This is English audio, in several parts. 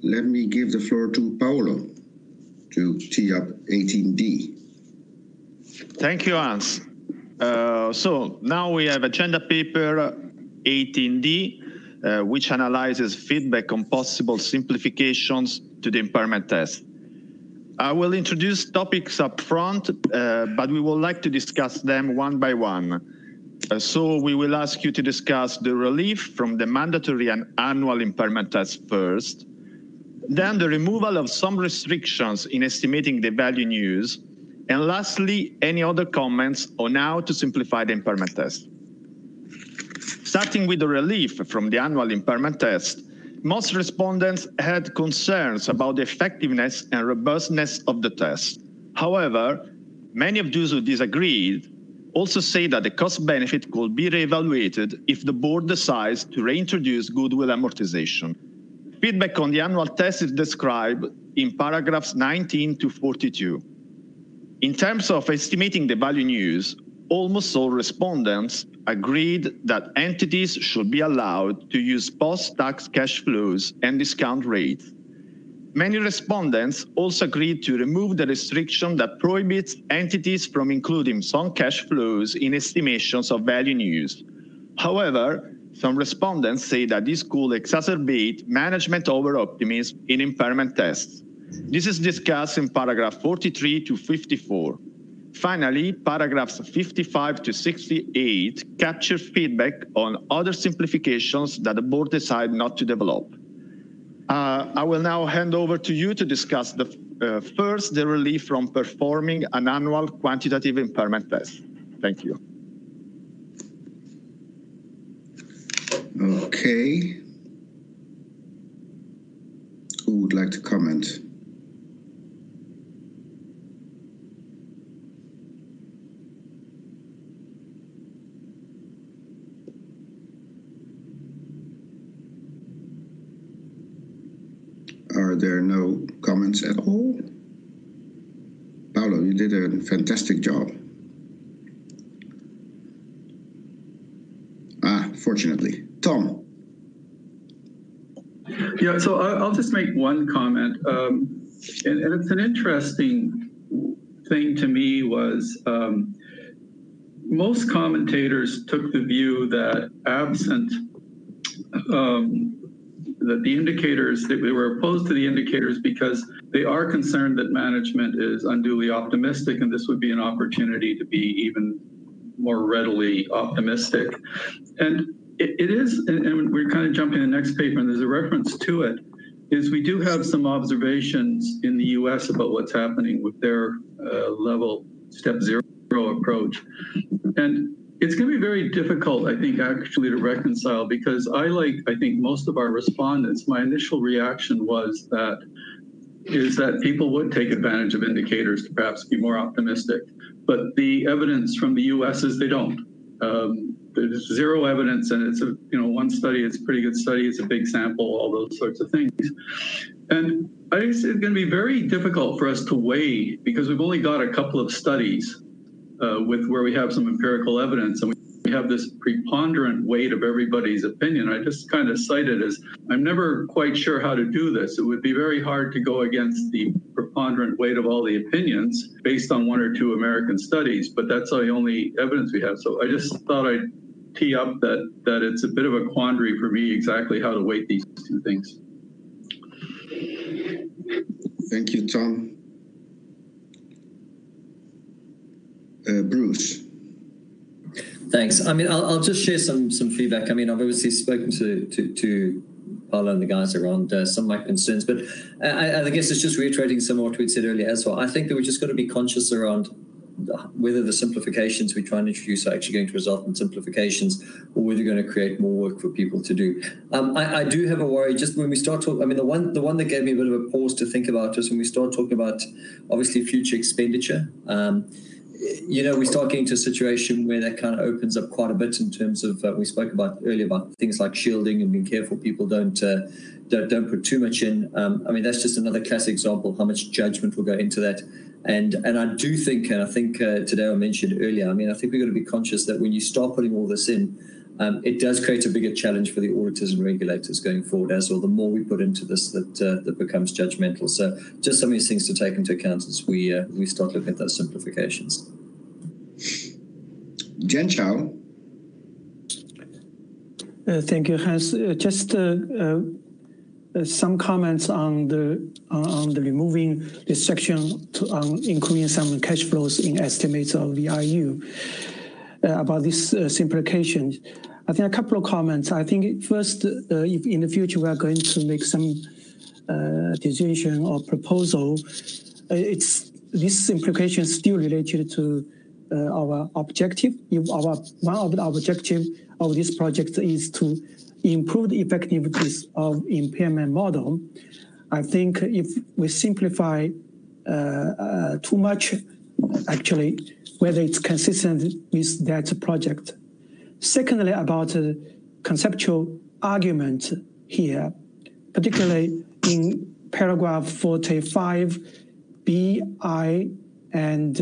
let me give the floor to Paolo to tee up 18D. Thank you, Hans. So now we have agenda paper 18D, which analyzes feedback on possible simplifications to the impairment test. I will introduce topics up front, but we would like to discuss them one by one. So we will ask you to discuss the relief from the mandatory and annual impairment test first, then the removal of some restrictions in estimating the value in use, and lastly, any other comments on how to simplify the impairment test. Starting with the relief from the annual impairment test, most respondents had concerns about the effectiveness and robustness of the test. However, many of those who disagreed also say that the cost-benefit could be reevaluated if the board decides to reintroduce goodwill amortization. Feedback on the annual test is described in paragraphs 19 to 42. In terms of estimating the value in use, almost all respondents agreed that entities should be allowed to use post-tax cash flows and discount rates. Many respondents also agreed to remove the restriction that prohibits entities from including some cash flows in estimations of value in use. However, some respondents say that this could exacerbate management over-optimism in impairment tests. This is discussed in paragraph 43 to 54. Finally, paragraphs 55 to 68 capture feedback on other simplifications that the board decided not to develop. I will now hand over to you to discuss first the relief from performing an annual quantitative impairment test. Thank you. Okay. Who would like to comment? Are there no comments at all? Paolo, you did a fantastic job. Fortunately. Tom. Yeah, so I'll just make one comment. And it's an interesting thing to me was most commentators took the view that absent that the indicators, that they were opposed to the indicators because they are concerned that management is unduly optimistic, and this would be an opportunity to be even more readily optimistic. And it is, and we're kind of jumping to the next paper, and there's a reference to it, is we do have some observations in the US about what's happening with their level step zero approach. And it's going to be very difficult, I think, actually to reconcile, because I think most of our respondents, my initial reaction was that people would take advantage of indicators to perhaps be more optimistic. But the evidence from the US is they don't. There's zero evidence, and it's one study, it's a pretty good study, it's a big sample, all those sorts of things. And I think it's going to be very difficult for us to weigh, because we've only got a couple of studies with where we have some empirical evidence, and we have this preponderant weight of everybody's opinion. I just kind of cite it as, I'm never quite sure how to do this. It would be very hard to go against the preponderant weight of all the opinions based on one or two American studies, but that's the only evidence we have. So I just thought I'd tee up that it's a bit of a quandary for me exactly how to weight these two things. Thank you, Tom. Bruce. Thanks. I mean, I'll just share some feedback. I mean, I've obviously spoken to Paolo and the guys around some of my concerns, but I guess it's just reiterating some of what we'd said earlier as well. I think that we're just got to be conscious around whether the simplifications we try and introduce are actually going to result in simplifications, or whether they're going to create more work for people to do. I do have a worry just when we start talking. I mean, the one that gave me a bit of a pause to think about is when we start talking about obviously future expenditure. We start getting to a situation where that kind of opens up quite a bit in terms of we spoke about earlier about things like shielding and being careful people don't put too much in. I mean, that's just another classic example of how much judgment will go into that. And I do think, and I think today I mentioned earlier, I mean, I think we've got to be conscious that when you start putting all this in, it does create a bigger challenge for the auditors and regulators going forward as well. The more we put into this, that becomes judgmental. So just some of these things to take into account as we start looking at those simplifications. Jen Chao. Thank you, Hans. Just some comments on the removing the section on including some cash flows in estimates of VIU about this simplification. I think a couple of comments. I think first, if in the future we are going to make some decision or proposal, this simplification is still related to our objective. If one of the objectives of this project is to improve the effectiveness of impairment model, I think if we simplify too much, actually, whether it's consistent with that project. Secondly, about conceptual argument here, particularly in paragraph 45, B, I, and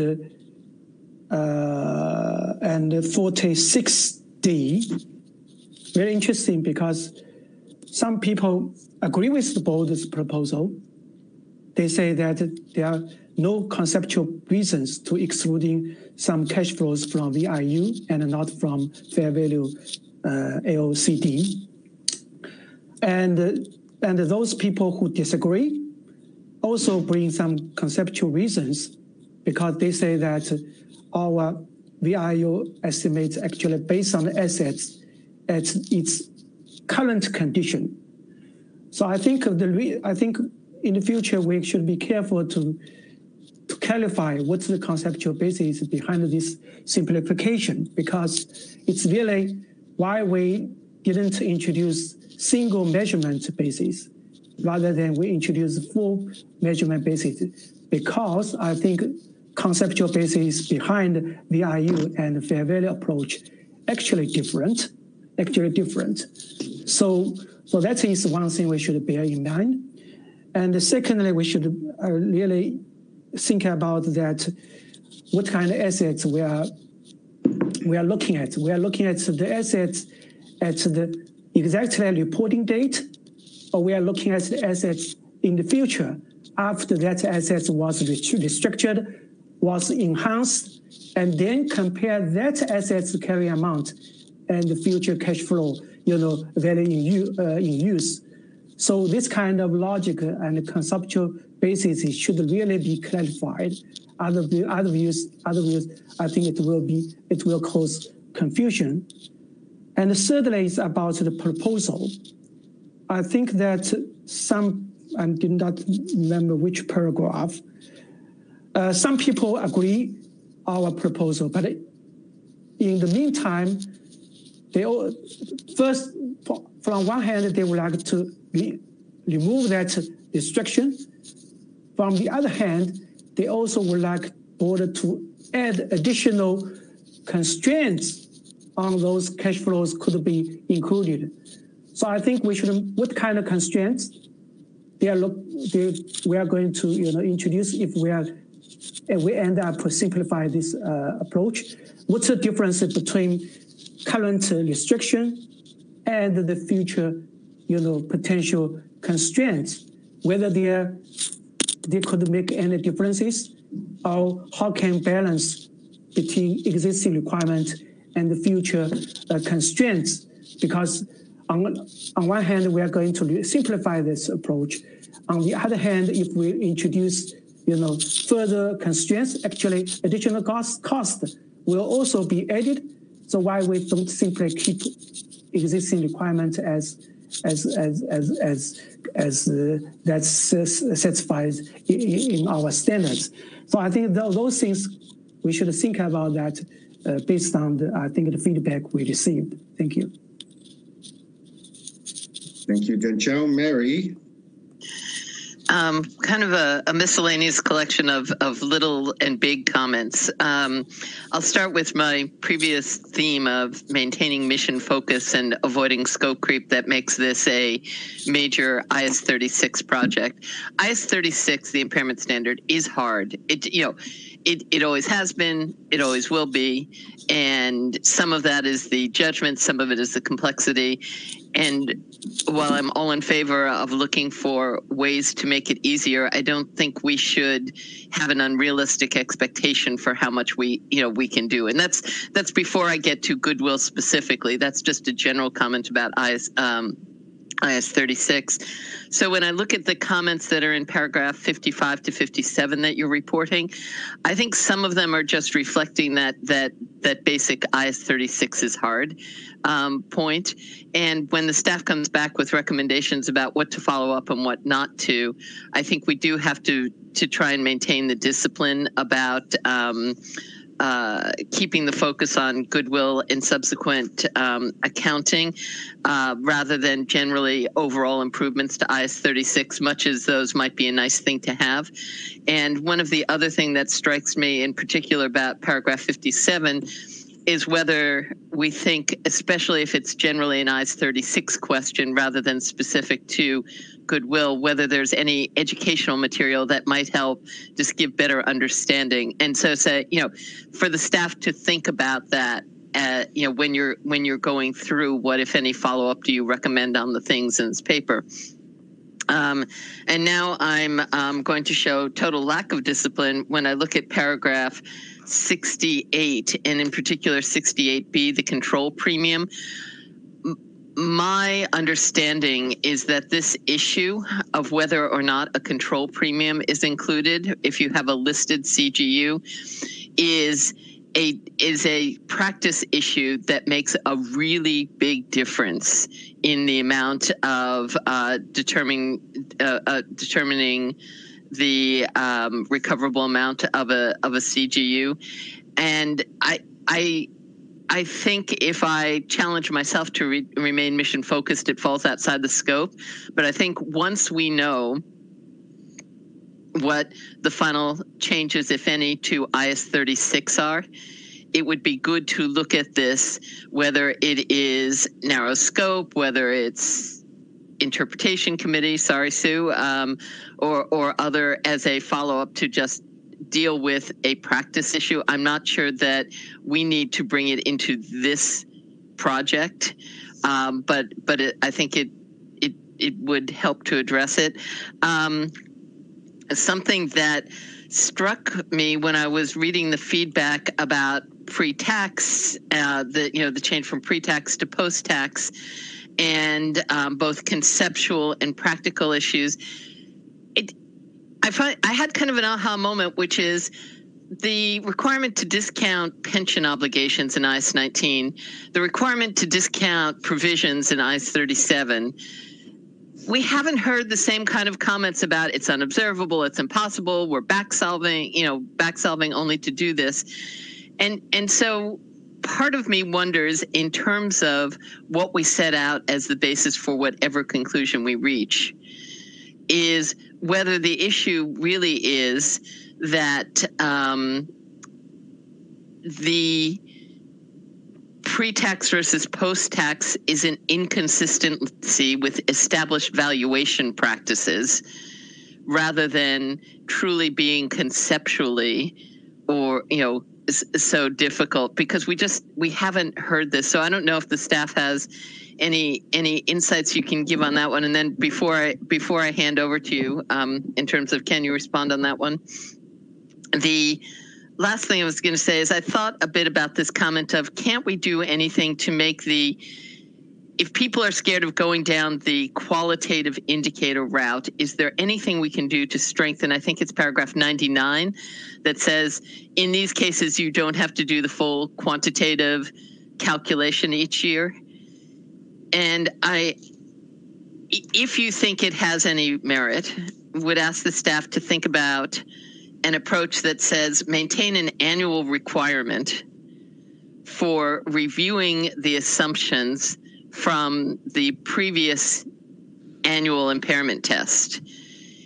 46D. Very interesting because some people agree with the board's proposal. They say that there are no conceptual reasons to excluding some cash flows from VIU and not from fair value AOCD. And those people who disagree also bring some conceptual reasons because they say that our VIU estimates actually based on the assets at its current condition. So I think in the future we should be careful to clarify what's the conceptual basis behind this simplification, because it's really why we didn't introduce single measurement basis rather than we introduce full measurement basis, because I think conceptual basis behind VIU and fair value approach actually different. So that is one thing we should bear in mind. And secondly, we should really think about that what kind of assets we are looking at. We are looking at the assets at the exactly reporting date, or we are looking at the assets in the future after that asset was restructured, was enhanced, and then compare that asset's carry amount and the future cash flow, value in use. So this kind of logic and conceptual basis should really be clarified. Other views, I think it will cause confusion. And thirdly is about the proposal. I think that I did not remember which paragraph. Some people agree our proposal, but in the meantime, first, from one hand, they would like to remove that restriction. From the other hand, they also would like board to add additional constraints on those cash flows could be included. So I think we should, what kind of constraints we are going to introduce if we end up simplify this approach. What's the difference between current restriction and the future potential constraints, whether they could make any differences, or how can balance between existing requirement and the future constraints? Because on one hand, we are going to simplify this approach. On the other hand, if we introduce further constraints, actually additional cost will also be added. So why we don't simply keep existing requirements as that's satisfied in our standards. So I think those things we should think about that based on the feedback we received. Thank you. Thank you, Jen Chao. Mary. kind of a miscellaneous collection of little and big comments. I'll start with my previous theme of maintaining mission focus and avoiding scope creep that makes this a major IS-36 project. IS-36, the impairment standard, is hard. It always has been, it always will be, and some of that is the judgment, some of it is the complexity. And while I'm all in favor of looking for ways to make it easier, I don't think we should have an unrealistic expectation for how much we can do. And that's before I get to goodwill specifically. That's just a general comment about IS-36. So when I look at the comments that are in paragraph 55 to 57 that you're reporting, I think some of them are just reflecting that basic IS-36 is hard point. And when the staff comes back with recommendations about what to follow up and what not to, I think we do have to try and maintain the discipline about keeping the focus on goodwill and subsequent accounting rather than generally overall improvements to IS-36, much as those might be a nice thing to have. And one of the other thing that strikes me in particular about paragraph 57 is whether we think, especially if it's generally an IS-36 question rather than specific to goodwill, whether there's any educational material that might help just give better understanding. And so say, for the staff to think about that, when you're going through what, if any, follow-up do you recommend on the things in this paper. And now I'm going to show total lack of discipline when I look at paragraph 68, and in particular 68B, the control premium. My understanding is that this issue of whether or not a control premium is included, if you have a listed CGU, is a practice issue that makes a really big difference in the amount of determining the recoverable amount of a CGU. And I think if I challenge myself to remain mission focused, it falls outside the scope. But I think once we know what the final changes, if any, to IS-36 are, it would be good to look at this, whether it is narrow scope, whether it's interpretation committee, sorry, Sue, or other as a follow-up to just deal with a practice issue. I'm not sure that we need to bring it into this project, but I think it would help to address it. Something that struck me when I was reading the feedback about pre-tax, the change from pre-tax to post-tax, and both conceptual and practical issues. I had kind of an aha moment, which is the requirement to discount pension obligations in IS-19, the requirement to discount provisions in IS-37. We haven't heard the same kind of comments about it's unobservable, it's impossible, we're back solving only to do this. And so part of me wonders, in terms of what we set out as the basis for whatever conclusion we reach, is whether the issue really is that the pre-tax versus post-tax is an inconsistency with established valuation practices rather than truly being conceptually or, so difficult, because we haven't heard this. So I don't know if the staff has any insights you can give on that one. And then before I hand over to you, in terms of, can you respond on that one? The last thing I was going to say is I thought a bit about this comment of, can't we do anything to make if people are scared of going down the qualitative indicator route, is there anything we can do to strengthen? I think it's paragraph 99 that says, in these cases, you don't have to do the full quantitative calculation each year. And if you think it has any merit, would ask the staff to think about an approach that says maintain an annual requirement for reviewing the assumptions from the previous annual impairment test.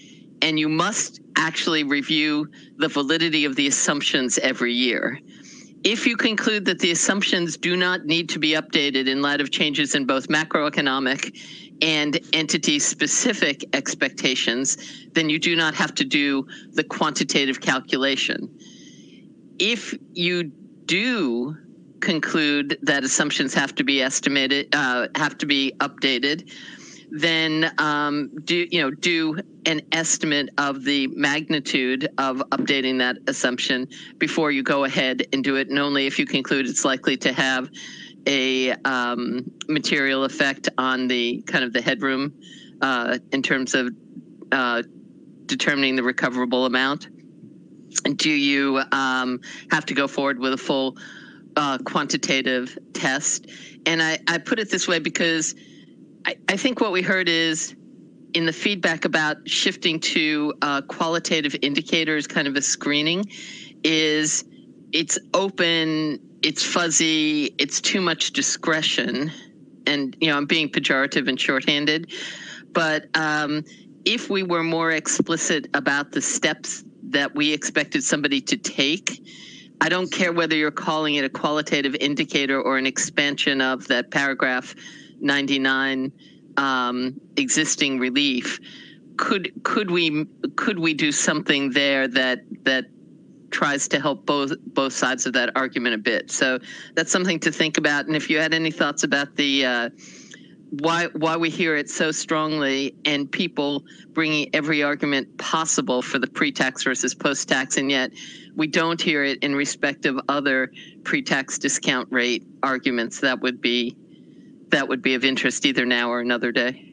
and you must actually review the validity of the assumptions every year. If you conclude that the assumptions do not need to be updated in light of changes in both macroeconomic and entity-specific expectations, then you do not have to do the quantitative calculation. If you do conclude that assumptions have to be estimated, have to be updated, then do an estimate of the magnitude of updating that assumption before you go ahead and do it, and only if you conclude it's likely to have a material effect on the kind of the headroom in terms of determining the recoverable amount. Do you have to go forward with a full quantitative test? And I put it this way because I think what we heard is in the feedback about shifting to qualitative indicators, kind of a screening, is it's open, it's fuzzy, it's too much discretion. And, I'm being pejorative and shorthanded. But if we were more explicit about the steps that we expected somebody to take, I don't care whether you're calling it a qualitative indicator or an expansion of that paragraph 99 existing relief. Could we do something there that tries to help both sides of that argument a bit? So that's something to think about. And if you had any thoughts about the why we hear it so strongly and people bringing every argument possible for the pre-tax versus post-tax, and yet we don't hear it in respect of other pre-tax discount rate arguments, that would be of interest either now or another day.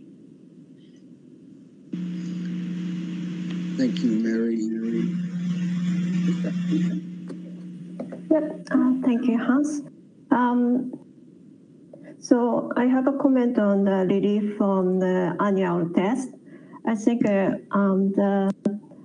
Thank you, Mary. Yep, thank you, Hans. So I have a comment on the relief from the annual test. I think the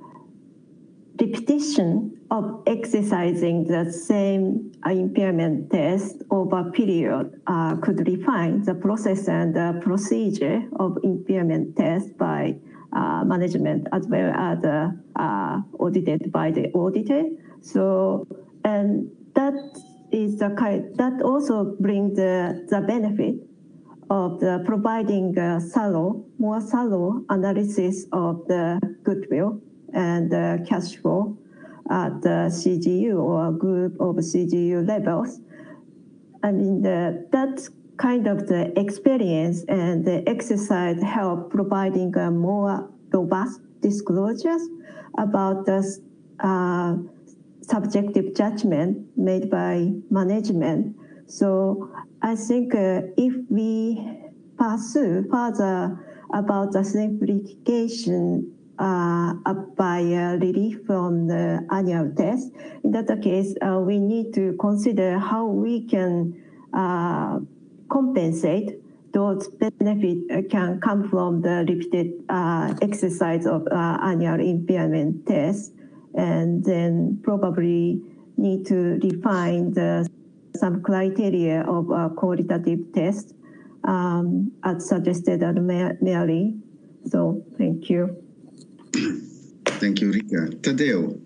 repetition of exercising the same impairment test over a period could refine the process and the procedure of impairment test by management as well as audited by the auditor. So, and that is the kind that also brings the benefit of the providing more thorough analysis of the goodwill and the cash flow at the CGU or group of CGU levels. I mean, that kind of the experience and the exercise help providing a more robust disclosures about the subjective judgment made by management. So I think if we pursue further about the simplification by relief from the annual test, in that case, we need to consider how we can compensate those benefits can come from the repeated exercise of annual impairment test, and then probably need to define some criteria of qualitative test as suggested by Mary. So thank you. Thank you, Rika. Tadeo.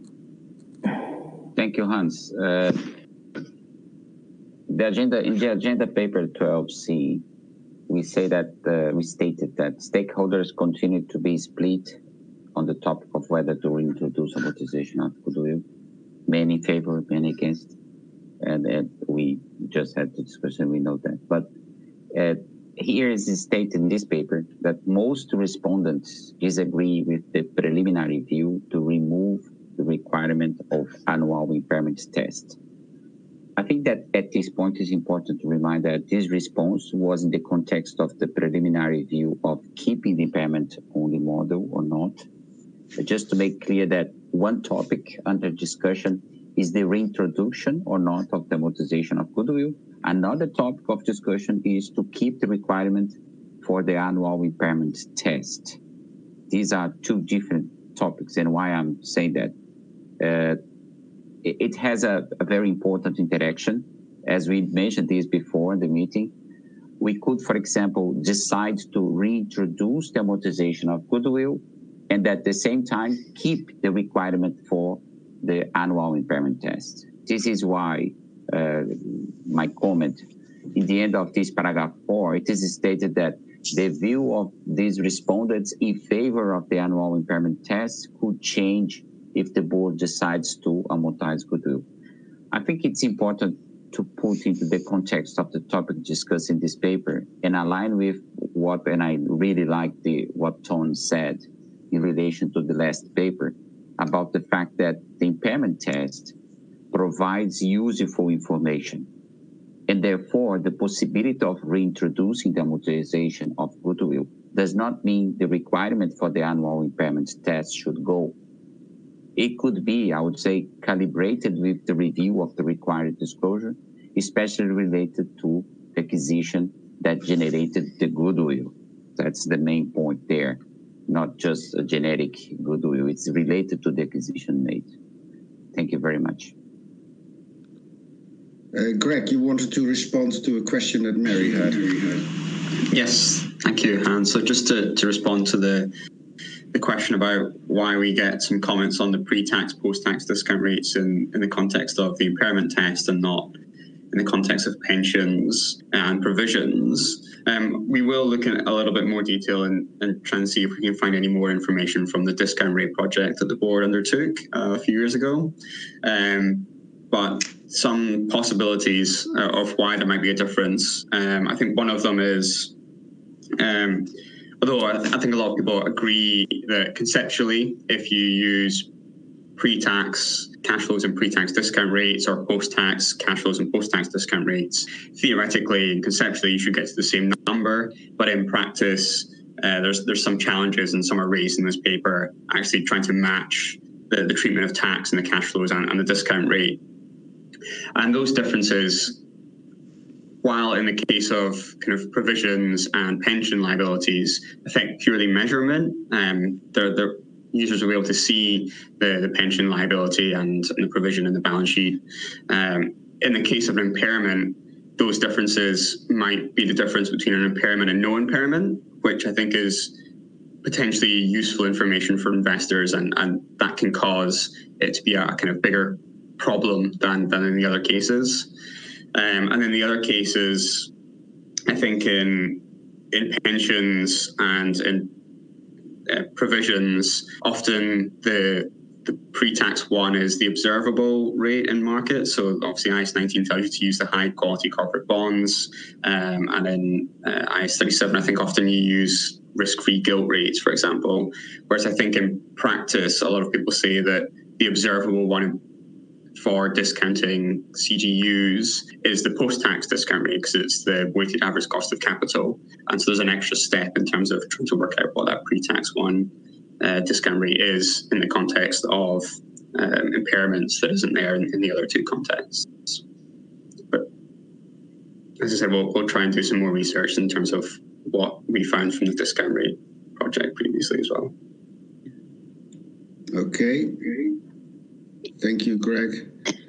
Thank you, Hans. The agenda in the agenda paper 12C, we say that we stated that stakeholders continue to be split on the topic of whether to reintroduce amortization of goodwill. Many in favor, many against, and we just had the discussion. We know that, but here is stated in this paper that most respondents disagree with the preliminary view to remove the requirement of annual impairment test. I think that at this point it's important to remind that this response was in the context of the preliminary view of keeping the impairment only model or not. Just to make clear that one topic under discussion is the reintroduction or not of the amortization of goodwill. Another topic of discussion is to keep the requirement for the annual impairment test. These are two different topics, and why I'm saying that it has a very important interaction. As we mentioned this before in the meeting, we could, for example, decide to reintroduce the amortization of goodwill and at the same time keep the requirement for the annual impairment test. This is why my comment in the end of this paragraph 4, it is stated that the view of these respondents in favor of the annual impairment test could change if the board decides to amortize goodwill. I think it's important to put into the context of the topic discussed in this paper and align with what, and I really like what Tom said in relation to the last paper about the fact that the impairment test provides useful information, and therefore the possibility of reintroducing the amortization of goodwill does not mean the requirement for the annual impairment test should go. It could be, I would say, calibrated with the review of the required disclosure, especially related to the acquisition that generated the goodwill. That's the main point there, not just a generic goodwill. It's related to the acquisition made. Thank you very much. Greg, you wanted to respond to a question that Mary had. Yes, thank you, Hans. So just to respond to the question about why we get some comments on the pre-tax, post-tax discount rates in the context of the impairment test and not in the context of pensions and provisions, we will look at a little bit more detail and try and see if we can find any more information from the discount rate project that the board undertook a few years ago. But some possibilities of why there might be a difference. I think one of them is, although I think a lot of people agree that conceptually, if you use pre-tax cash flows and pre-tax discount rates or post-tax cash flows and post-tax discount rates, theoretically and conceptually you should get to the same number, but in practice there's some challenges, and some are raised in this paper, actually trying to match the treatment of tax and the cash flows and the discount rate. And those differences, while in the case of kind of provisions and pension liabilities affect purely measurement, the users will be able to see the pension liability and the provision in the balance sheet. In the case of impairment, those differences might be the difference between an impairment and no impairment, which I think is potentially useful information for investors, and that can cause it to be a kind of bigger problem than in the other cases. And in the other cases, I think in pensions and in provisions, often the pre-tax one is the observable rate in market. So obviously IAS 19 tells you to use the high quality corporate bonds, and in IAS 37, I think often you use risk-free gilt rates, for example. Whereas I think in practice, a lot of people say that the observable one for discounting CGUs is the post-tax discount rate, because it's the weighted average cost of capital. And so there's an extra step in terms of trying to work out what that pre-tax one discount rate is in the context of impairments that isn't there in the other two contexts. But as I said, we'll try and do some more research in terms of what we found from the discount rate project previously as well. Okay. Thank you, Greg.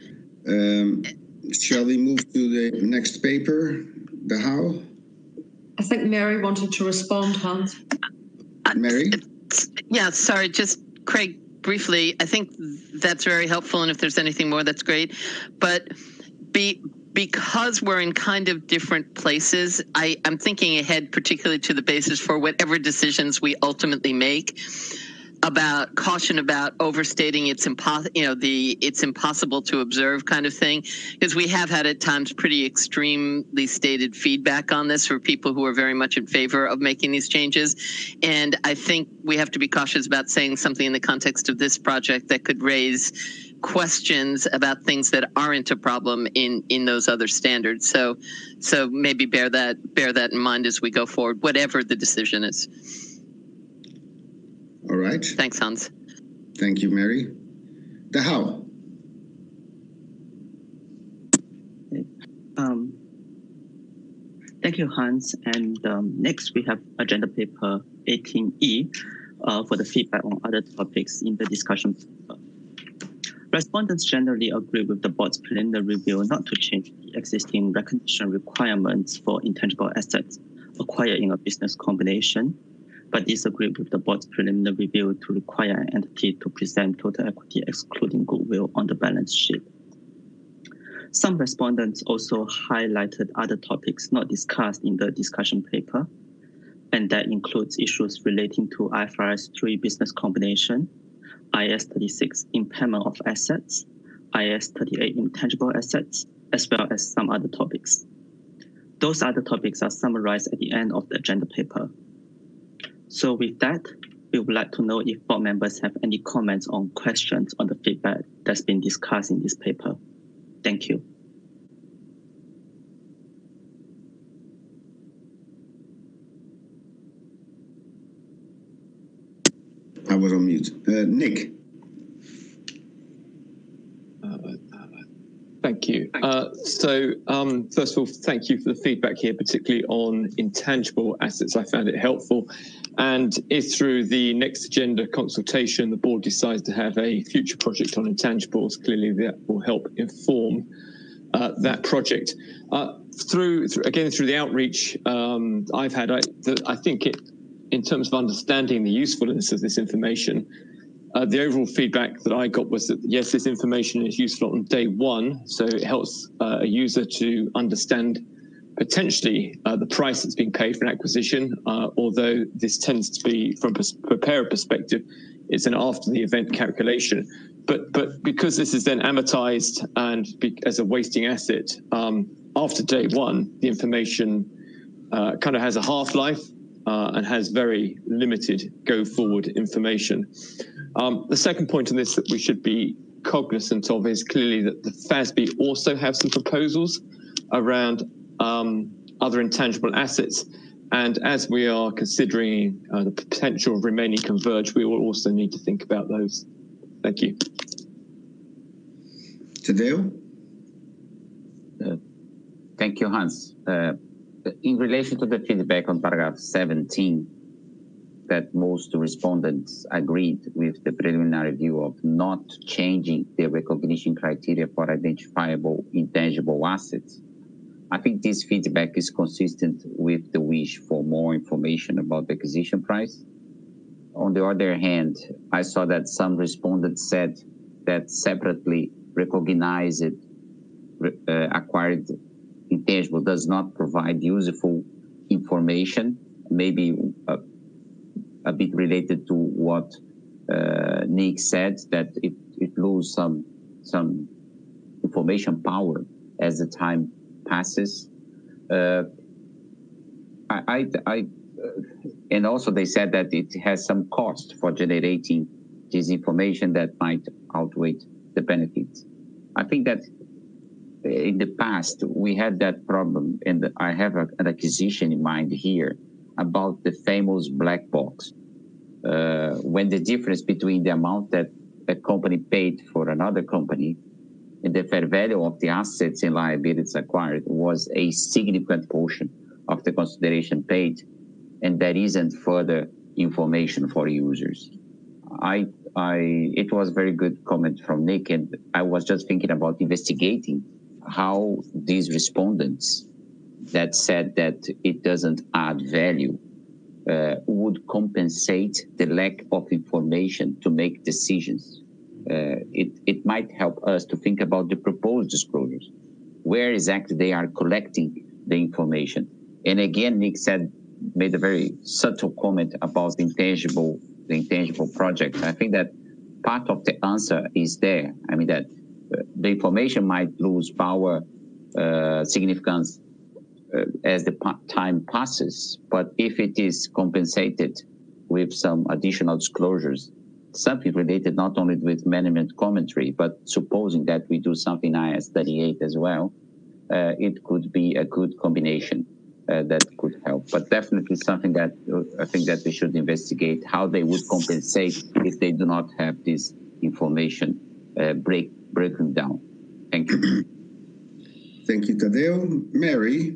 Shall we move to the next paper, the how? I think Mary wanted to respond, Hans. Mary? Yeah, sorry, just Craig, briefly, I think that's very helpful, and if there's anything more, that's great. But because we're in kind of different places, I'm thinking ahead particularly to the basis for whatever decisions we ultimately make, about caution about overstating it's impossible to observe kind of thing, because we have had at times pretty extremely stated feedback on this for people who are very much in favor of making these changes. And I think we have to be cautious about saying something in the context of this project that could raise questions about things that aren't a problem in those other standards. So maybe bear that in mind as we go forward, whatever the decision is. All right. Thanks, Hans. Thank you, Mary. The how? Thank you, Hans. And next we have agenda paper 18E for the feedback on other topics in the discussion paper. Respondents generally agree with the board's preliminary review not to change the existing recognition requirements for intangible assets acquired in a business combination. but disagreed with the board's preliminary review to require an entity to present total equity excluding goodwill on the balance sheet. Some respondents also highlighted other topics not discussed in the discussion paper, and that includes issues relating to IFRS 3 business combination, IAS 36 impairment of assets, IAS 38 intangible assets, as well as some other topics. Those other topics are summarized at the end of the agenda paper. So with that, we would like to know if board members have any comments or questions on the feedback that's been discussed in this paper. Thank you. I was on mute. Nick. Thank you. First of all, thank you for the feedback here, particularly on intangible assets. I found it helpful. And if through the next agenda consultation, the board decides to have a future project on intangibles, clearly that will help inform that project. Through the outreach I've had, I think in terms of understanding the usefulness of this information, the overall feedback that I got was that, yes, this information is useful on day one, so it helps a user to understand potentially the price that's being paid for an acquisition, although this tends to be, from a preparer perspective, it's an after-the-event calculation. But because this is then amortized and as a wasting asset, after day one, the information kind of has a half-life and has very limited go-forward information. The second point on this that we should be cognizant of is clearly that the FASB also have some proposals around other intangible assets. And as we are considering the potential of remaining converged, we will also need to think about those. Thank you. Tadeo? Thank you, Hans. In relation to the feedback on paragraph 17, that most respondents agreed with the preliminary view of not changing the recognition criteria for identifiable intangible assets. I think this feedback is consistent with the wish for more information about the acquisition price. On the other hand, I saw that some respondents said that separately recognized acquired intangible does not provide useful information, maybe a bit related to what Nick said, that it loses some information power as the time passes. And also they said that it has some cost for generating this information that might outweigh the benefits. I think that in the past we had that problem, and I have an acquisition in mind here about the famous black box, when the difference between the amount that a company paid for another company and the fair value of the assets and liabilities acquired was a significant portion of the consideration paid, and there isn't further information for users. It was a very good comment from Nick, and I was just thinking about investigating how these respondents that said that it doesn't add value would compensate the lack of information to make decisions. It might help us to think about the proposed disclosures, where exactly they are collecting the information. And again, Nick made a very subtle comment about the intangible project. I think that part of the answer is there. I mean that the information might lose power, significance as the time passes, but if it is compensated with some additional disclosures, something related not only with management commentary, but supposing that we do something IAS 38 as well, it could be a good combination that could help. But definitely something that I think that we should investigate, how they would compensate if they do not have this information breaking down. Thank you. Thank you, Tadeo. Mary?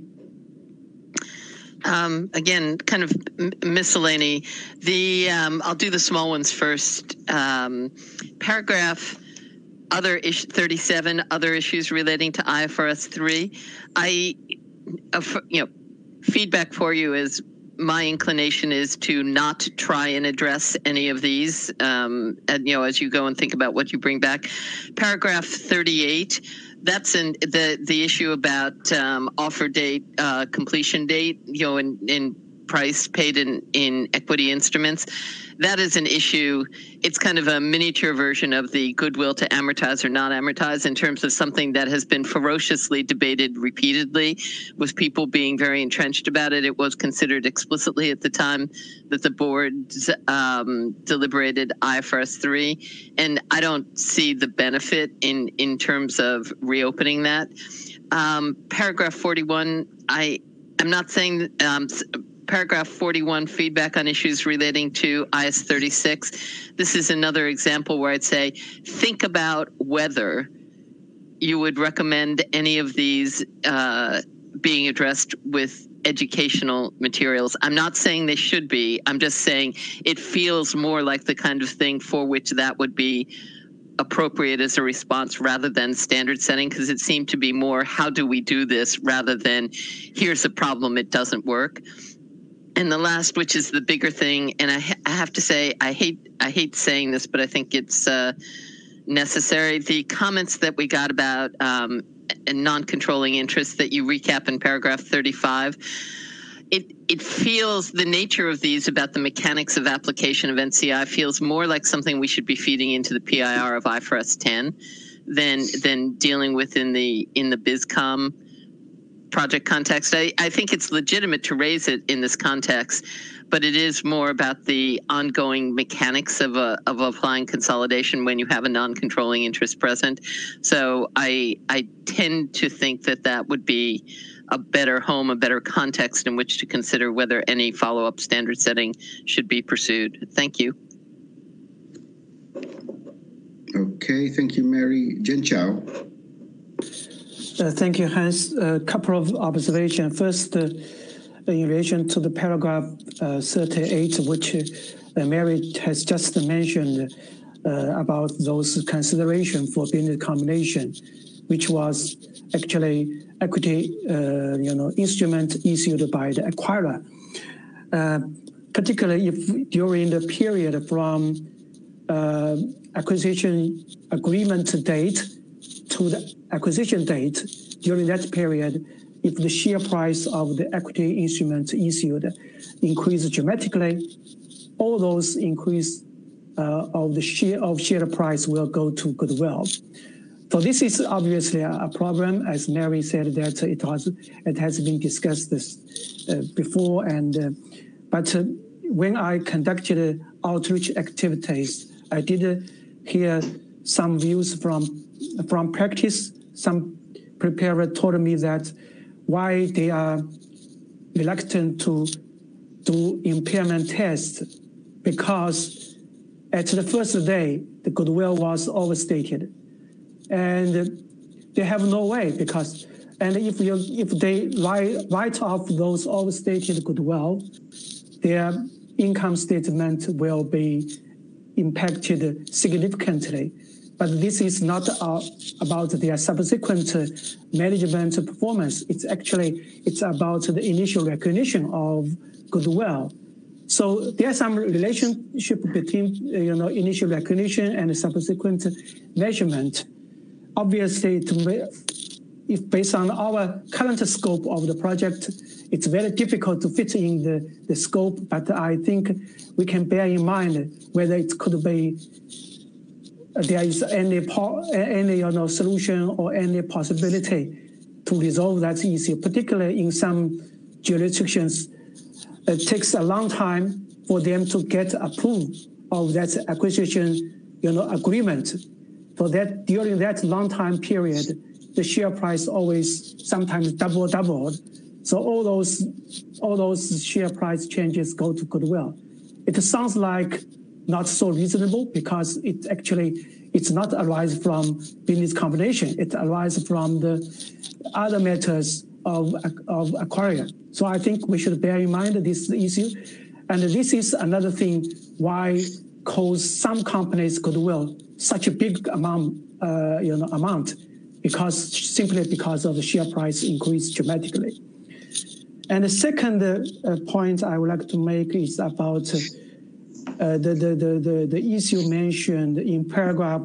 Again, kind of miscellany. I'll do the small ones first. Paragraph other 37, other issues relating to IFRS 3. Feedback for you is my inclination is to not try and address any of these, and as you go and think about what you bring back. Paragraph 38, that's the issue about offer date, completion date, in price paid in equity instruments. That is an issue. It's kind of a miniature version of the goodwill to amortize or not amortize in terms of something that has been ferociously debated repeatedly, with people being very entrenched about it. It was considered explicitly at the time that the board deliberated IFRS 3, and I don't see the benefit in terms of reopening that. Paragraph 41, I'm not saying Paragraph 41, feedback on issues relating to IAS 36. This is another example where I'd say, think about whether you would recommend any of these being addressed with educational materials. I'm not saying they should be. I'm just saying it feels more like the kind of thing for which that would be appropriate as a response rather than standard setting, because it seemed to be more, how do we do this, rather than here's a problem, it doesn't work. And the last, which is the bigger thing, and I have to say, I hate saying this, but I think it's necessary. The comments that we got about non-controlling interests that you recap in paragraph 35, it feels, the nature of these about the mechanics of application of NCI feels more like something we should be feeding into the PIR of IFRS 10 than dealing with in the BizCom project context. I think it's legitimate to raise it in this context, but it is more about the ongoing mechanics of applying consolidation when you have a non-controlling interest present. So I tend to think that would be a better home, a better context in which to consider whether any follow-up standard setting should be pursued. Thank you. Okay, thank you, Mary. Jen Chao. Thank you, Hans. A couple of observations. First, in relation to the paragraph 38, which Mary has just mentioned about those considerations for business combination, which was actually equity, instrument issued by the acquirer. Particularly if during the period from acquisition agreement date to the acquisition date, during that period, if the share price of the equity instrument issued increased dramatically, all those increase of the share price will go to goodwill. So this is obviously a problem, as Mary said, that it has been discussed before, but when I conducted outreach activities, I did hear some views from practice. Some preparer told me that why they are reluctant to do impairment tests, because at the first day, the goodwill was overstated. And they have no way, and if they write off those overstated goodwill, their income statement will be impacted significantly. But this is not about their subsequent management performance. It's about the initial recognition of goodwill. So there's some relationship between initial recognition and subsequent measurement. Obviously, if based on our current scope of the project, it's very difficult to fit in the scope, but I think we can bear in mind whether it could be there is any solution or any possibility to resolve that issue, particularly in some jurisdictions. It takes a long time for them to get approved of that acquisition agreement. So that during that long time period, the share price always sometimes doubled. So all those share price changes go to goodwill. It sounds like not so reasonable, because it's not arise from business combination. It arises from the other matters of acquiring. So I think we should bear in mind this issue. And this is another thing why cause some companies goodwill such a big amount, simply because of the share price increase dramatically. And the second point I would like to make is about the issue mentioned in paragraph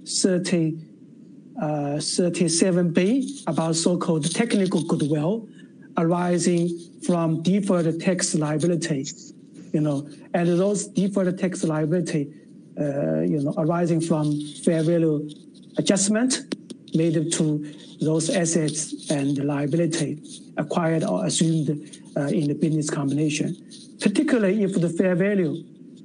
37B about so-called technical goodwill arising from deferred tax liability, and those deferred tax liability, arising from fair value adjustment made to those assets and liability acquired or assumed in the business combination, particularly if the fair value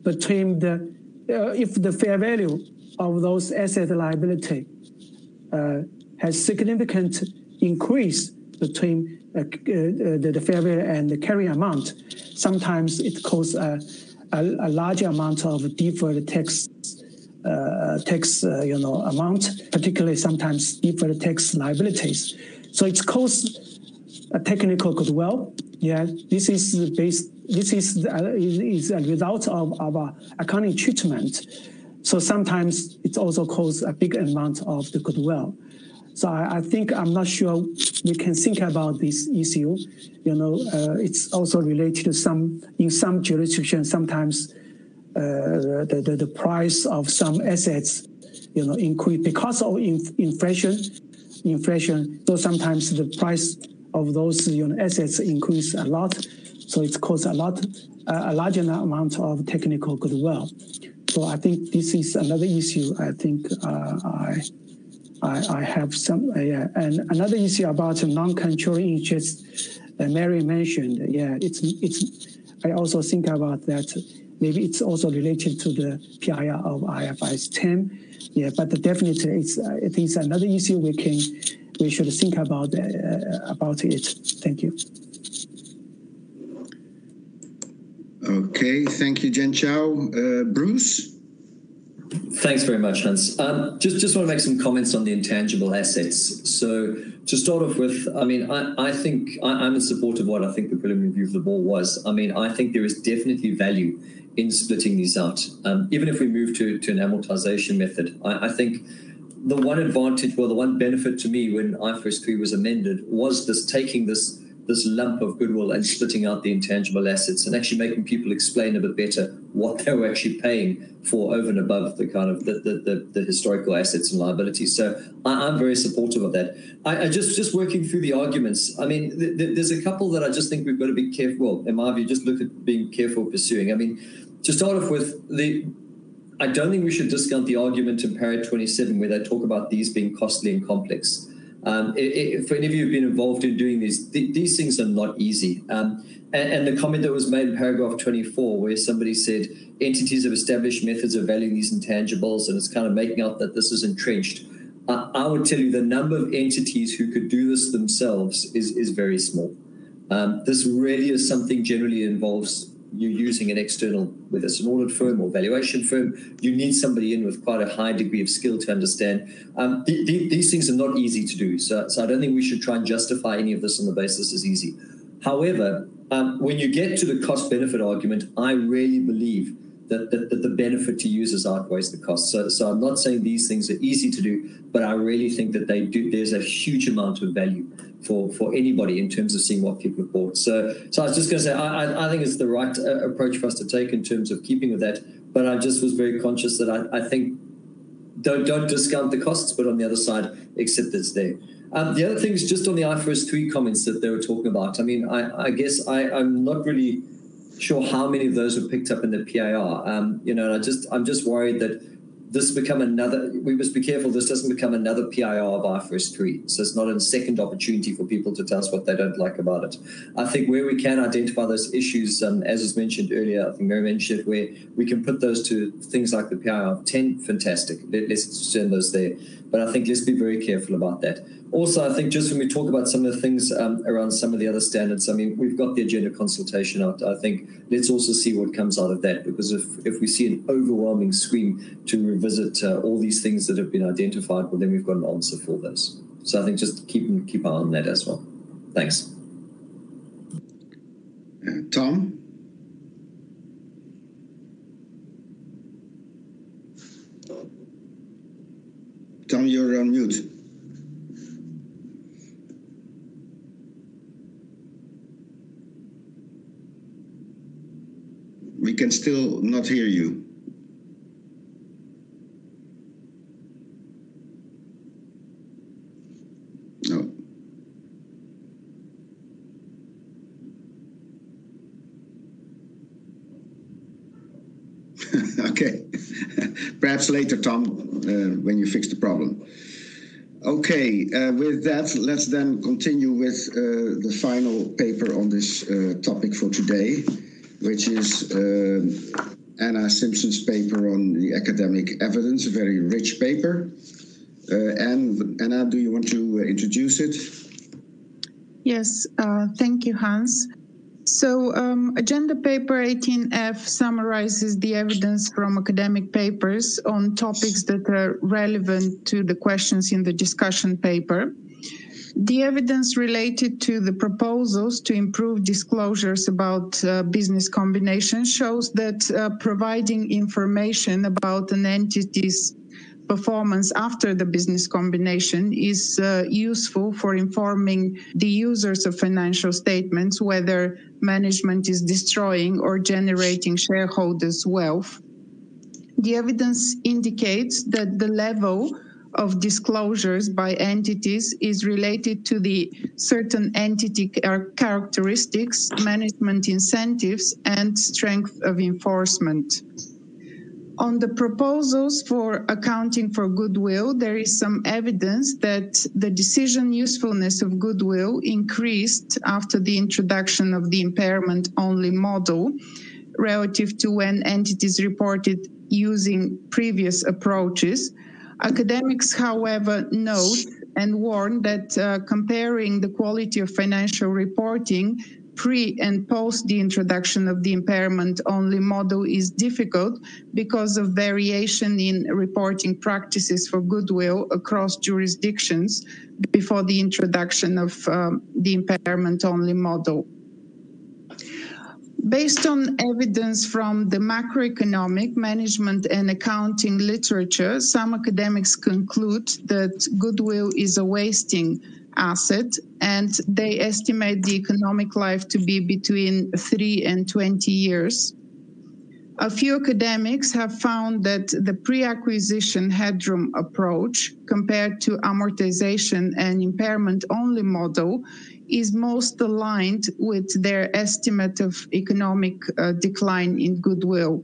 of those asset liability has significant increase between the fair value and the carrying amount. Sometimes it causes a larger amount of deferred tax amount, particularly sometimes deferred tax liabilities. So it's caused a technical goodwill. Yeah, this is a result of our accounting treatment. So sometimes it also causes a big amount of the goodwill. So I think I'm not sure we can think about this issue. It's also related to in some jurisdictions, sometimes the price of some assets, increase because of inflation. So sometimes the price of those assets increase a lot. So it's caused a larger amount of technical goodwill. So I think this is another issue. I think I have some, and another issue about non-controlling interest. Mary mentioned, I also think about that. Maybe it's also related to the PIR of IFRS 10. Yeah, but definitely it is another issue we should think about it. Thank you. Okay, thank you, Jianchao. Bruce? Thanks very much, Hans. Just want to make some comments on the intangible assets. So to start off with, I think I'm in support of what I think the preliminary review of the board was. I think there is definitely value in splitting these out. Even if we move to an amortization method, I think the one advantage, the one benefit to me when IFRS 3 was amended was taking this lump of goodwill and splitting out the intangible assets and actually making people explain a bit better what they were actually paying for over and above the kind of the historical assets and liabilities. So I'm very supportive of that. I just working through the arguments. There's a couple that I just think we've got to be careful. In my view, just look at being careful pursuing. To start off with, I don't think we should discount the argument in paragraph 27 where they talk about these being costly and complex. For any of you who've been involved in doing these things are not easy. And the comment that was made in paragraph 24 where somebody said entities have established methods of valuing these intangibles and it's kind of making out that this is entrenched. I would tell you the number of entities who could do this themselves is very small. This really is something generally involves you using an external, whether it's an audit firm or valuation firm. You need somebody in with quite a high degree of skill to understand. These things are not easy to do. So I don't think we should try and justify any of this on the basis as easy. However, when you get to the cost-benefit argument, I really believe that the benefit to users outweighs the cost. So I'm not saying these things are easy to do, but I really think that they do. There's a huge amount of value for anybody in terms of seeing what people have bought. So I was just going to say, I think it's the right approach for us to take in terms of keeping with that. But I just was very conscious that I think don't discount the costs, but on the other side, accept it's there. The other thing is just on the IFRS 3 comments that they were talking about. I guess I'm not really sure how many of those were picked up in the PIR. I'm just worried that this become another, we must be careful this doesn't become another PIR of IFRS 3. So it's not a second opportunity for people to tell us what they don't like about it. I think where we can identify those issues, as was mentioned earlier, I think Mary mentioned it, where we can put those to things like the PIR of 10, fantastic. Let's send those there. But I think let's be very careful about that. Also, I think just when we talk about some of the things around some of the other standards, we've got the agenda consultation out. I think let's also see what comes out of that, because if we see an overwhelming scream to revisit all these things that have been identified, well, then we've got an answer for those. So I think just keep an eye on that as well. Thanks. Tom? Tom, you're on mute. can still not hear you. No. Okay. Perhaps later, Tom, when you fix the problem. Okay, with that, let's then continue with the final paper on this topic for today, which is Anna Simpson's paper on the academic evidence, a very rich paper. And Anna, do you want to introduce it? Yes, thank you, Hans. So agenda paper 18F summarizes the evidence from academic papers on topics that are relevant to the questions in the discussion paper. The evidence related to the proposals to improve disclosures about business combinations shows that providing information about an entity's performance after the business combination is useful for informing the users of financial statements whether management is destroying or generating shareholders' wealth. The evidence indicates that the level of disclosures by entities is related to the certain entity characteristics, management incentives, and strength of enforcement. On the proposals for accounting for goodwill, there is some evidence that the decision usefulness of goodwill increased after the introduction of the impairment-only model relative to when entities reported using previous approaches. Academics, however, note and warn that comparing the quality of financial reporting pre and post the introduction of the impairment-only model is difficult because of variation in reporting practices for goodwill across jurisdictions before the introduction of the impairment-only model. Based on evidence from the macroeconomic, management, and accounting literature, some academics conclude that goodwill is a wasting asset, and they estimate the economic life to be between 3 and 20 years. A few academics have found that the pre-acquisition headroom approach compared to amortization and impairment-only model is most aligned with their estimate of economic decline in goodwill.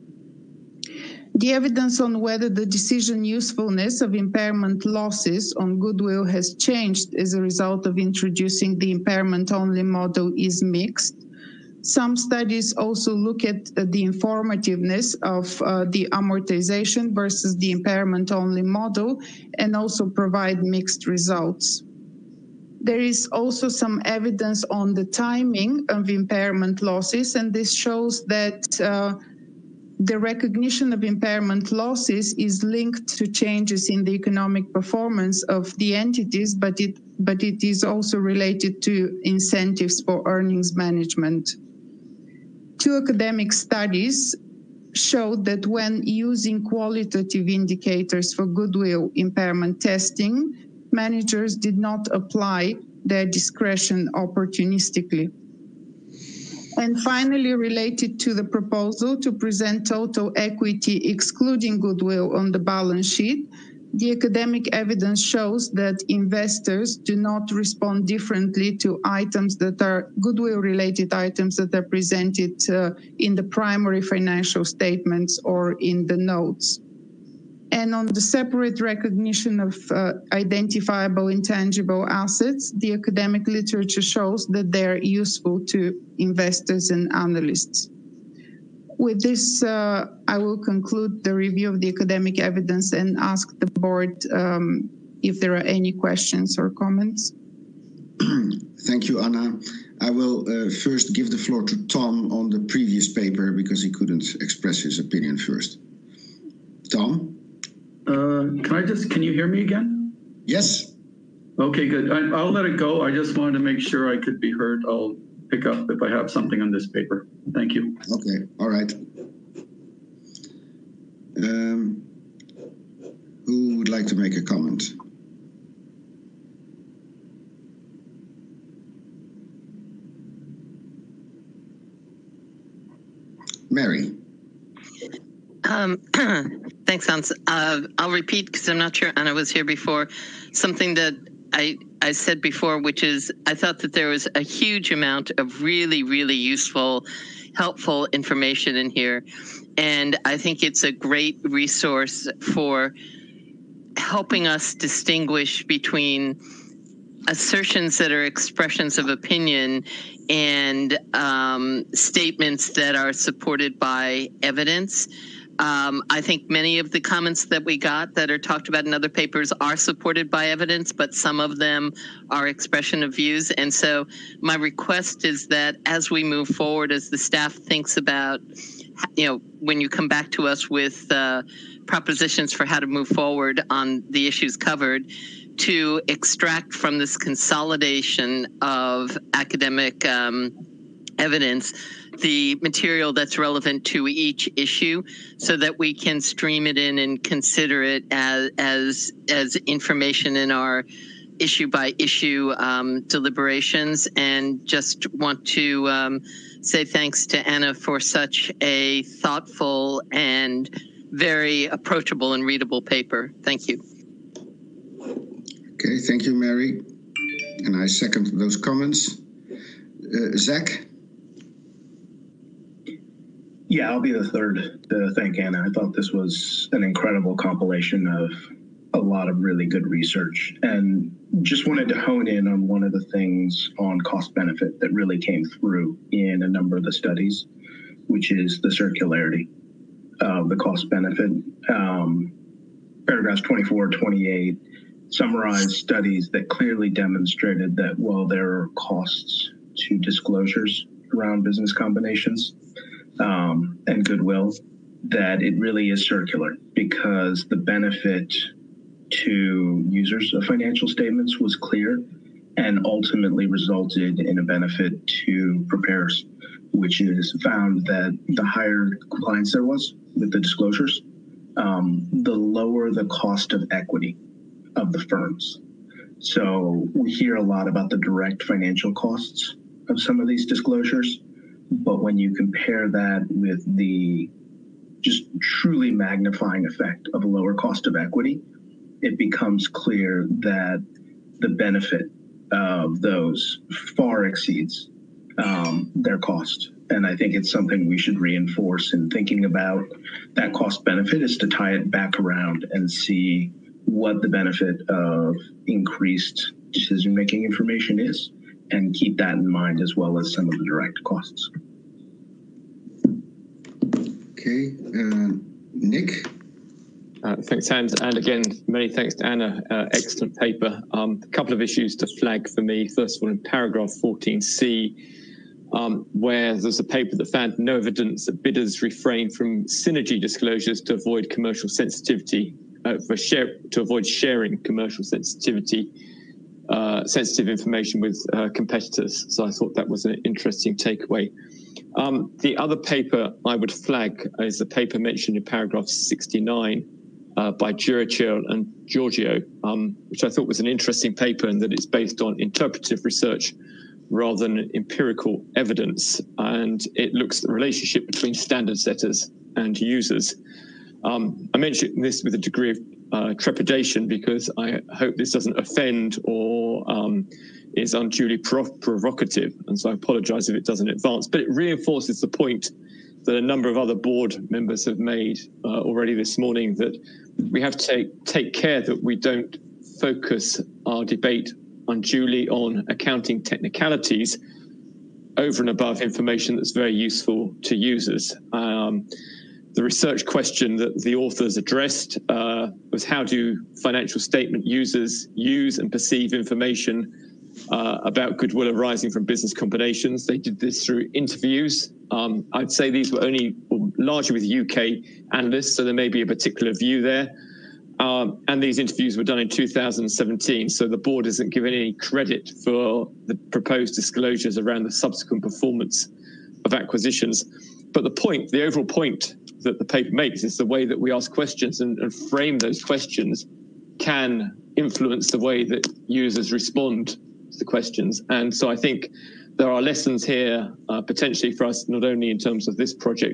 The evidence on whether the decision usefulness of impairment losses on goodwill has changed as a result of introducing the impairment-only model is mixed. Some studies also look at the informativeness of the amortization versus the impairment-only model and also provide mixed results. There is also some evidence on the timing of impairment losses, and this shows that the recognition of impairment losses is linked to changes in the economic performance of the entities, but it is also related to incentives for earnings management. Two academic studies showed that when using qualitative indicators for goodwill impairment testing, managers did not apply their discretion opportunistically. And finally, related to the proposal to present total equity excluding goodwill on the balance sheet, the academic evidence shows that investors do not respond differently to items that are goodwill-related items that are presented in the primary financial statements or in the notes. And on the separate recognition of identifiable intangible assets, the academic literature shows that they're useful to investors and analysts. With this, I will conclude the review of the academic evidence and ask the board if there are any questions or comments. Thank you, Anna. I will first give the floor to Tom on the previous paper because he couldn't express his opinion first. Tom? Can you hear me again? Yes. Okay, good. I'll let it go. I just wanted to make sure I could be heard. I'll pick up if I have something on this paper. Thank you. Okay, all right. Who would like to make a comment? Mary. Thanks, Hans. I'll repeat, because I'm not sure Anna was here before, something that I said before, which is I thought that there was a huge amount of really, really useful, helpful information in here. And I think it's a great resource for helping us distinguish between assertions that are expressions of opinion and statements that are supported by evidence. I think many of the comments that we got that are talked about in other papers are supported by evidence, but some of them are expression of views. And so my request is that as we move forward, as the staff thinks about, when you come back to us with propositions for how to move forward on the issues covered, to extract from this consolidation of academic evidence the material that's relevant to each issue, so that we can stream it in and consider it as information in our issue by issue deliberations. And just want to say thanks to Anna for such a thoughtful and very approachable and readable paper. Thank you. Okay, thank you, Mary. And I second those comments. Zach? Yeah, I'll be the third to thank Anna. I thought this was an incredible compilation of a lot of really good research, and just wanted to hone in on one of the things on cost benefit that really came through in a number of the studies, which is the circularity of the cost benefit. Paragraphs 24, 28 summarize studies that clearly demonstrated that while there are costs to disclosures around business combinations and goodwill, that it really is circular, because the benefit to users of financial statements was clear and ultimately resulted in a benefit to preparers, which is found that the higher compliance there was with the disclosures, the lower the cost of equity of the firms. So we hear a lot about the direct financial costs of some of these disclosures, but when you compare that with the just truly magnifying effect of a lower cost of equity, it becomes clear that the benefit of those far exceeds their cost. And I think it's something we should reinforce in thinking about that cost benefit, is to tie it back around and see what the benefit of increased decision-making information is, and keep that in mind, as well as some of the direct costs. Okay, Nick? Thanks, Hans. And again, many thanks to Anna. Excellent paper. A couple of issues to flag for me. First of all, in paragraph 14C, where there's a paper that found no evidence that bidders refrain from synergy disclosures to avoid commercial sensitivity, to avoid sharing commercial sensitive information with competitors. So I thought that was an interesting takeaway. The other paper I would flag is the paper mentioned in paragraph 69 by Jurachel and Giorgio, which I thought was an interesting paper, and that it's based on interpretive research rather than empirical evidence. And it looks at the relationship between standard setters and users. I mention this with a degree of trepidation, because I hope this doesn't offend or is unduly provocative, and so I apologize if it does in advance, but it reinforces the point that a number of other board members have made already this morning, that we have to take care that we don't focus our debate unduly on accounting technicalities over and above information that's very useful to users. The research question that the authors addressed was, how do financial statement users use and perceive information about goodwill arising from business combinations? They did this through interviews. I'd say these were largely with UK analysts, so there may be a particular view there. And these interviews were done in 2017, so the board isn't given any credit for the proposed disclosures around the subsequent performance of acquisitions. But the overall point that the paper makes is the way that we ask questions and frame those questions can influence the way that users respond to the questions. And so I think there are lessons here potentially for us, not only in terms of this project,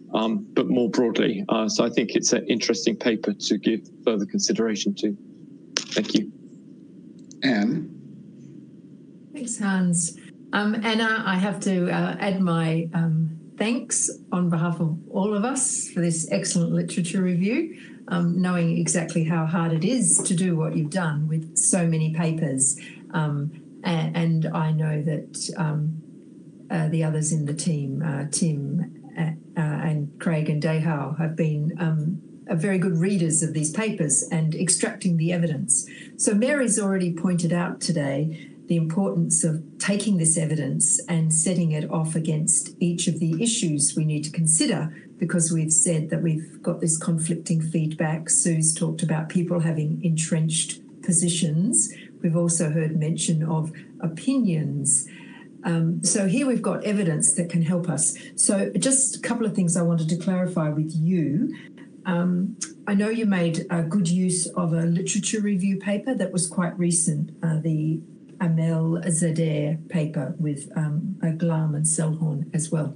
but more broadly. So I think it's an interesting paper to give further consideration to. Thank you. Anne? Thanks, Hans. Anna, I have to add my thanks on behalf of all of us for this excellent literature review, knowing exactly how hard it is to do what you've done with so many papers. And I know that the others in the team, Tim and Craig and Dehao, have been are very good readers of these papers and extracting the evidence. So Mary's already pointed out today the importance of taking this evidence and setting it off against each of the issues we need to consider, because we've said that we've got this conflicting feedback. Sue's talked about people having entrenched positions. We've also heard mention of opinions. So here we've got evidence that can help us. So just a couple of things I wanted to clarify with you. I know you made a good use of a literature review paper that was quite recent, the Amel Zader paper with Glam and Selhorn as well.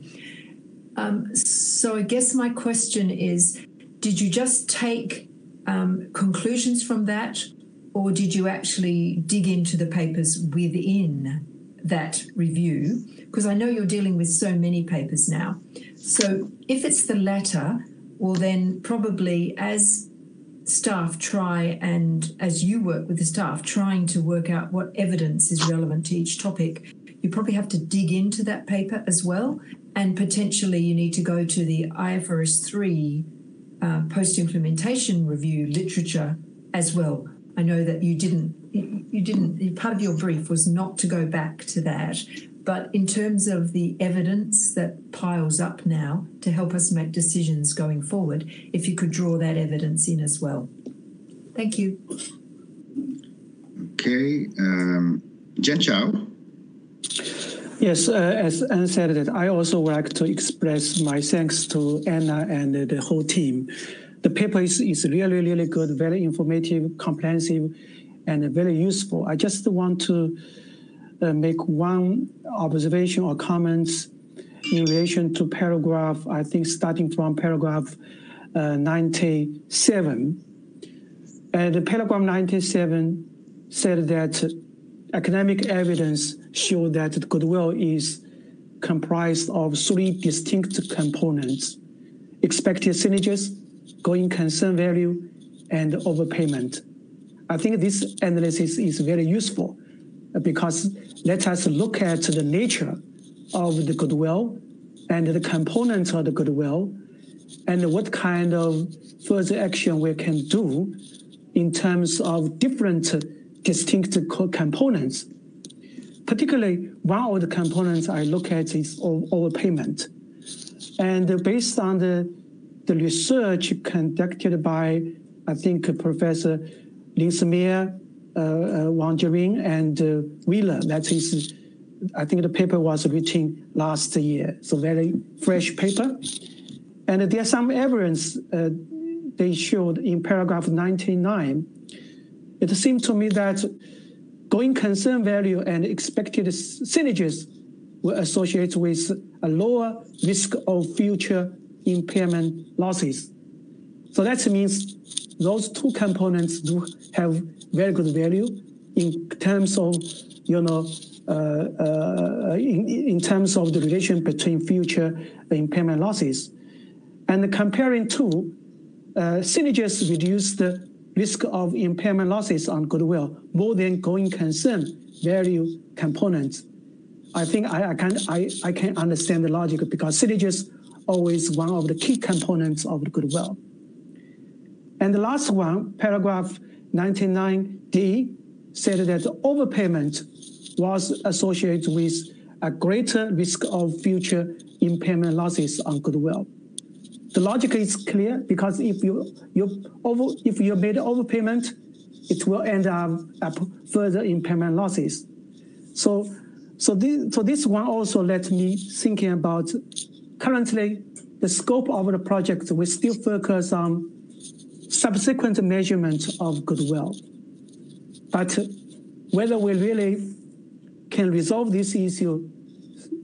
So I guess my question is, did you just take conclusions from that, or did you actually dig into the papers within that review? Because I know you're dealing with so many papers now. So if it's the latter, well then probably as staff try, and as you work with the staff trying to work out what evidence is relevant to each topic, you probably have to dig into that paper as well, and potentially you need to go to the IFRS 3 post-implementation review literature as well. I know that you didn't, part of your brief was not to go back to that, but in terms of the evidence that piles up now to help us make decisions going forward, if you could draw that evidence in as well. Thank you. Okay, Jen Chow. Yes, as Anne said, that I also would like to express my thanks to Anna and the whole team. The paper is really, really good, very informative, comprehensive, and very useful. I just want to make one observation or comments in relation to paragraph, I think starting from paragraph 97. And paragraph 97 said that academic evidence showed that goodwill is comprised of 3 distinct components: expected synergies, going concern value, and overpayment. I think this analysis is very useful because let us look at the nature of the goodwill and the components of the goodwill and what kind of further action we can do in terms of different distinct components. Particularly, one of the components I look at is overpayment. And based on the research conducted by, I think, Professor Linsemeyer, Wang Jiring, and Wheeler, that is, I think the paper was written last year, so very fresh paper. And there's some evidence they showed in paragraph 99. It seemed to me that going concern value and expected synergies were associated with a lower risk of future impairment losses. So that means those 2 components do have very good value in terms of, in terms of the relation between future impairment losses. And comparing to synergies reduce the risk of impairment losses on goodwill more than going concern value components. I think I can understand the logic because synergies always one of the key components of the goodwill. And the last one, paragraph 99D, said that overpayment was associated with a greater risk of future impairment losses on goodwill. The logic is clear because if you made overpayment, it will end up further impairment losses. So this one also let me thinking about currently the scope of the project. We still focus on subsequent measurement of goodwill, but whether we really can resolve this issue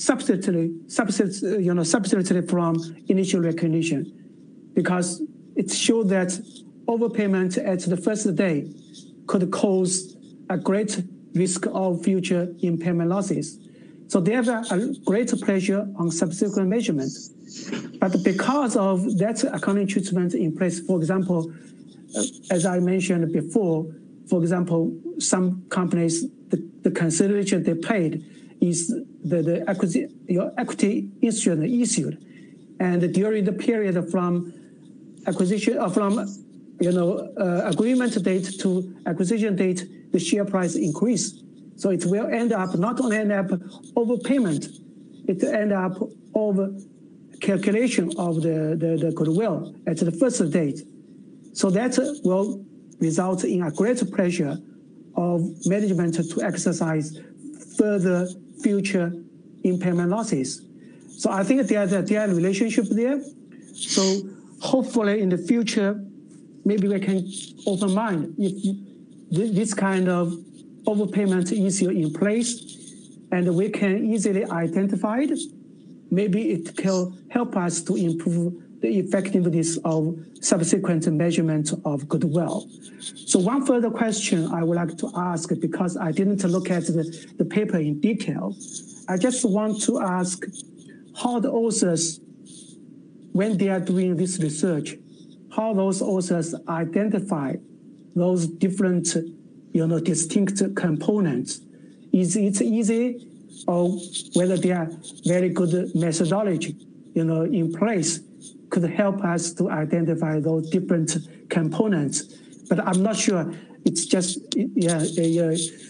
substituted from initial recognition, because it showed that overpayment at the first day could cause a great risk of future impairment losses. So they have a great pressure on subsequent measurement. But because of that accounting treatment in place, for example, as I mentioned before, for example, some companies, the consideration they paid is the equity instrument issued. And during the period from acquisition, agreement date to acquisition date, the share price increased. So it will end up, not only end up overpayment, it will end up over calculation of the goodwill at the first date. So that will result in a great pressure of management to exercise further future impairment losses. So I think there's a relationship there. So hopefully in the future, maybe we can open mind if this kind of overpayment issue in place and we can easily identify it, maybe it can help us to improve the effectiveness of subsequent measurement of goodwill. So one further question I would like to ask, because I didn't look at the paper in detail, I just want to ask how the authors, when they are doing this research, how those authors identify those different, distinct components. Is it easy, or whether they are very good methodology, in place could help us to identify those different components? But I'm not sure. It's just, maybe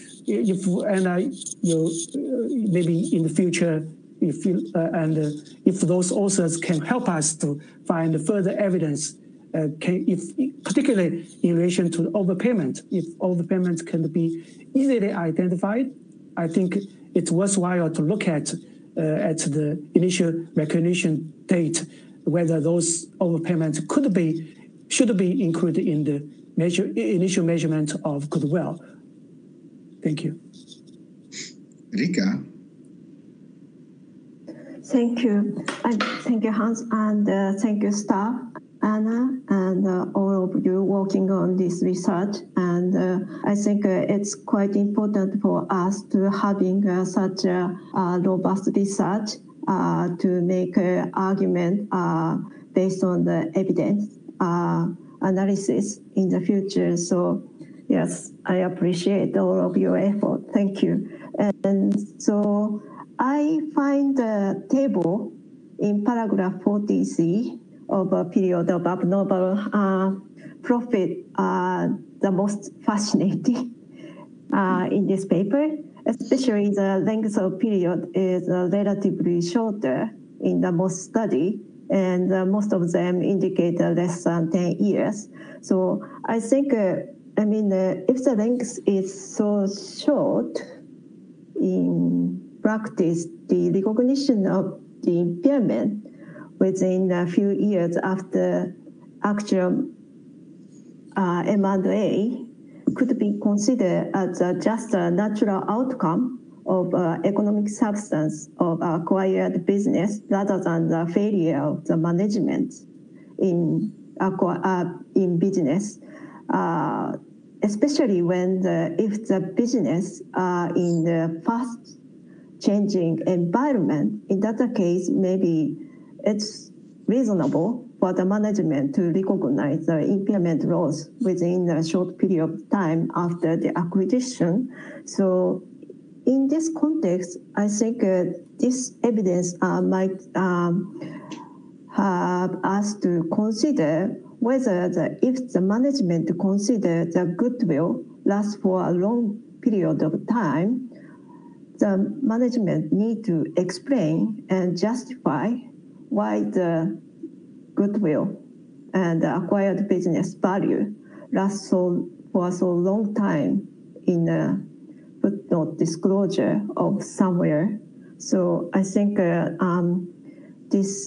in the future, if those authors can help us to find further evidence, particularly in relation to overpayment, if overpayment can be easily identified, I think it's worthwhile to look at the initial recognition date, whether those overpayments should be included in the initial measurement of goodwill. Thank you. Rika. Thank you. Thank you, Hans, and thank you, staff, Anna, and all of you working on this research. And I think it's quite important for us to having such a robust research to make an argument based on the evidence analysis in the future. So yes, I appreciate all of your effort. Thank you. And so I find the table in paragraph 40C of a period of abnormal profit the most fascinating in this paper, especially the length of period is relatively shorter in the most study, and most of them indicate less than 10 years. So I think, if the length is so short, in practice, the recognition of the impairment within a few years after actual M&A could be considered as just a natural outcome of economic substance of acquired business rather than the failure of the management in business, especially when if the business in the fast changing environment. In that case, maybe it's reasonable for the management to recognize the impairment loss within a short period of time after the acquisition. So in this context, I think this evidence might have us to consider whether if the management consider the goodwill lasts for a long period of time, the management need to explain and justify why the goodwill and the acquired business value lasts for so long time in a footnote disclosure of somewhere. So I think this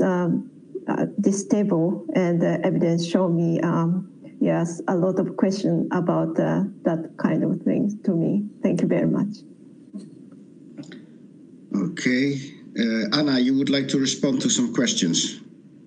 table and the evidence show me yes, a lot of questions about that kind of thing to me. Thank you very much. Okay, Anna, you would like to respond to some questions?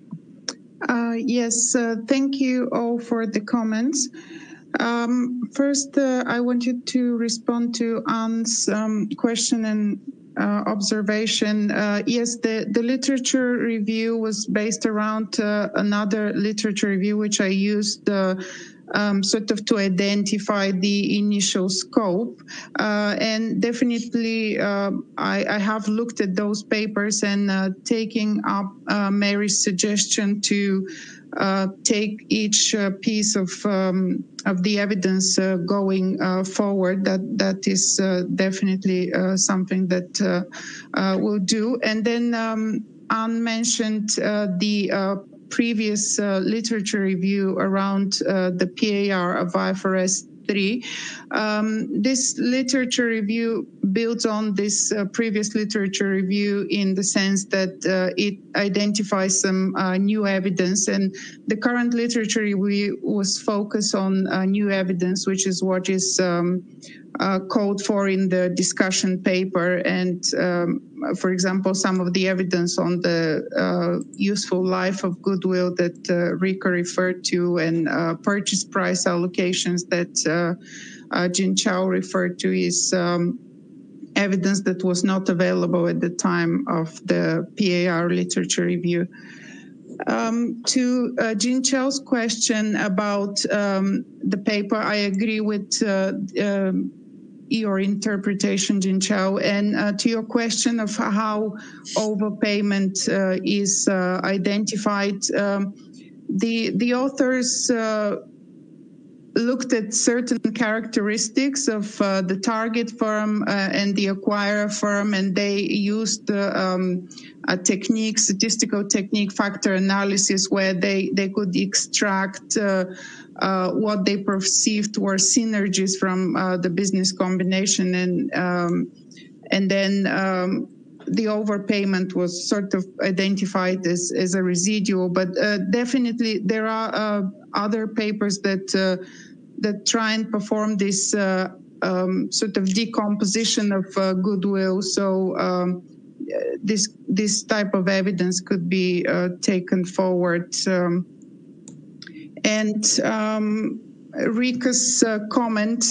Yes, thank you all for the comments. First, I wanted to respond to Anne's question and observation. Yes, the literature review was based around another literature review, which I used sort of to identify the initial scope. And definitely, I have looked at those papers and taking up Mary's suggestion to take each piece of the evidence going forward. That is definitely something that we'll do. And then Anne mentioned the previous literature review around the PAR of IFRS 3. This literature review builds on this previous literature review in the sense that it identifies some new evidence, and the current literature review was focused on new evidence, which is what is called for in the discussion paper. And for example, some of the evidence on the useful life of goodwill that Rika referred to, and purchase price allocations that Jin Chao referred to, is evidence that was not available at the time of the PAR literature review. To Jin Chao's question about the paper, I agree with your interpretation, Jin Chao. And to your question of how overpayment is identified, the authors looked at certain characteristics of the target firm and the acquirer firm, and they used a technique, statistical technique, factor analysis, where they could extract what they perceived were synergies from the business combination, and then the overpayment was sort of identified as a residual. But definitely there are other papers that try and perform this sort of decomposition of goodwill. So this type of evidence could be taken forward. And Rika's comment,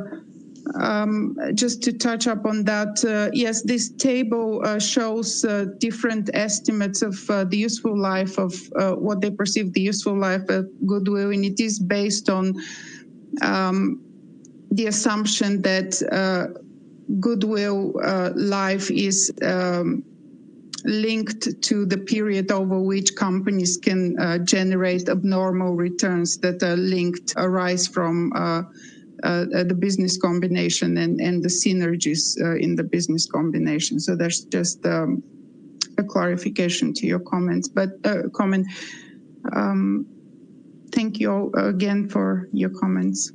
just to touch up on that, yes, this table shows different estimates of the useful life of what they perceive the useful life of goodwill, and it is based on the assumption that goodwill life is linked to the period over which companies can generate abnormal returns that arise from the business combination and the synergies in the business combination. So there's just a clarification to your comments, but comment. Thank you all again for your comments.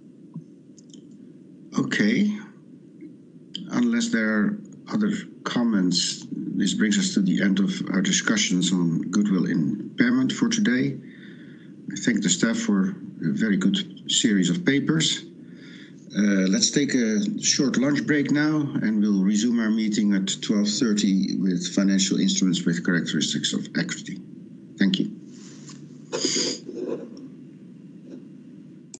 Okay. Unless there are other comments, this brings us to the end of our discussions on goodwill impairment for today. I thank the staff for a very good series of papers. Let's take a short lunch break now, and we'll resume our meeting at 12:30 with financial instruments with characteristics of equity. Thank you.